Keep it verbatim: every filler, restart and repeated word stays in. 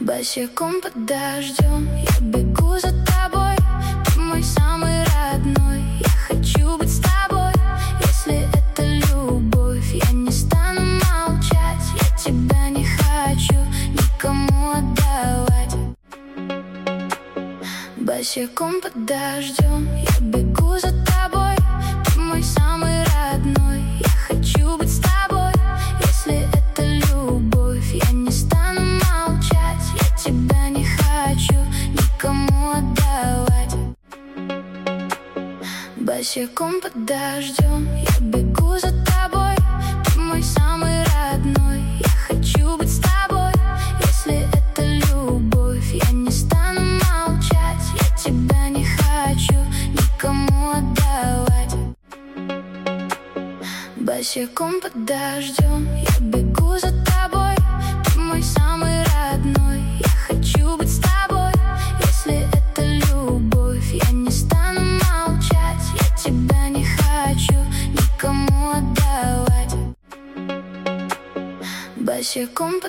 Босиком под дождем я бегу за тобой. Ты мой самый родной. Я хочу быть с тобой. Если это любовь, я не стану молчать. Я тебя не хочу никому отдавать. Босиком под дождем я бегу за тобой. Ты мой самый родной. Я хочу быть с тобой. Если это любовь, я не стану молчать. Я тебя не хочу никому отдавать. Босиком под дождем я бегу за тобой. Ты мой самый родной. Я хочу быть с тобой. Если это любовь, я не стану молчать. Я тебя не хочу никому отдавать. Босиком под дождем я бегу за тобой. Ты мой самый родной. Я хочу быть с тобой. Если это любовь, я не стану молчать. Я тебя не хочу никому отдавать. Босиком под